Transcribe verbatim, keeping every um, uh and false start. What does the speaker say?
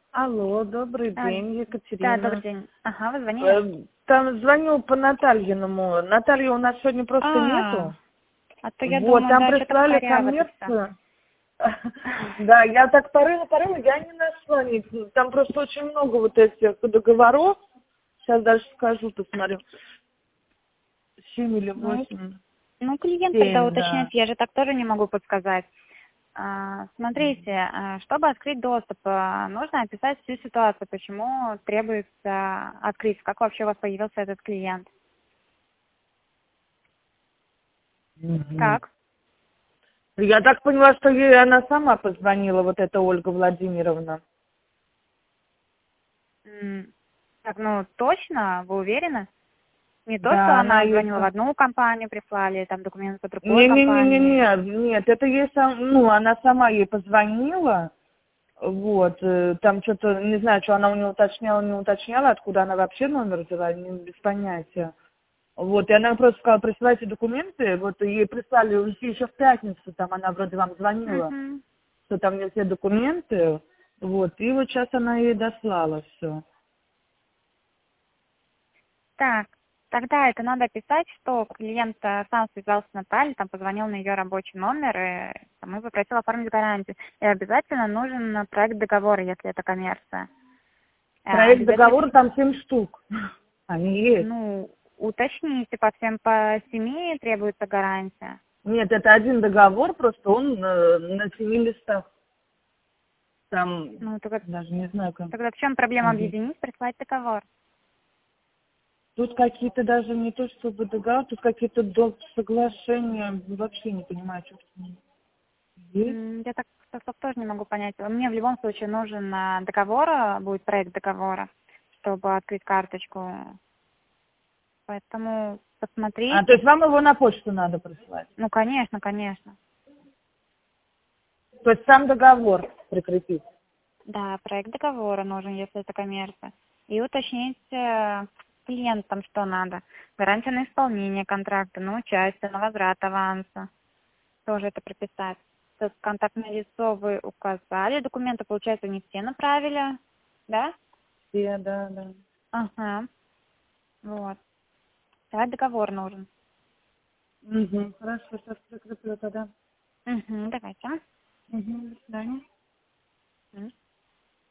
Алло, добрый А, день, да, добрый Екатерина. день. Ага, вы звонили? Э, Там звонил по Натальиному. Натальи у нас сегодня просто А, нету. а то я Вот, думаю, там да, что-то в прислали коряво-то все. коммерцию. Да, я так порыла, порыла, я не нашла них. Там просто очень много вот этих договоров. Сейчас даже скажу, посмотрю. Семь или Ну, восемь. ну, клиент тогда Семь, уточнять, да. я же так тоже не могу подсказать. А, смотрите, а, чтобы открыть доступ, а, нужно описать всю ситуацию, почему требуется открыть, как вообще у вас появился этот клиент. Мгм. Как? Я так поняла, что ей она сама позвонила, вот эта Ольга Владимировна. М, Так, ну, точно, вы уверены? Не то, что Да, она она ей звонила в сам. одну компанию, прислали там документы по другой компании. Не-не-не-не-не, нет, это ей сам, ну, она сама ей позвонила, вот, э, там что-то, не знаю, что она у нее уточняла, не уточняла, откуда она вообще номер взяла, не, без понятия. Вот, и она просто сказала, присылайте документы, вот, и ей прислали уже еще в пятницу, там она вроде вам звонила, Мгм. что там есть все документы, вот, и вот сейчас она ей дослала все. Так, тогда это надо писать, что клиент э, сам связался с Натальей, там позвонил на ее рабочий номер и там, и попросил оформить гарантию. И обязательно нужен э, проект договора, если это коммерция. Э, Проект Обязательно, договора там семь штук, они есть. ну, уточните, по всем по семи требуется гарантия. Нет, это один договор, просто он э, на семи листах. Там, Ну, тогда, даже не знаю как. тогда в чем проблема Мгм. объединить, прислать договор? Тут какие-то даже не то чтобы договор, тут какие-то доп. Соглашения, вообще не понимаю, что тут есть. М, Я так состав тоже не могу понять. Мне в любом случае нужен э, договор, э, будет проект договора, чтобы открыть карточку. Поэтому А, то посмотрите. есть вам его на почту надо прислать? Ну, конечно, конечно. То есть сам договор прикрепить? Да, проект договора нужен, если это коммерция. И уточнить э, клиентам, что надо. Гарантия на исполнение контракта, на участие, на возврат аванса. Тоже это прописать. То есть контактное лицо вы указали, документы, получается, не все направили, да? Все, да, да. Ага, вот. Да, договор нужен. Угу. Хорошо, сейчас прикреплю тогда. Угу, давайте. Угу, до свидания. Мгм.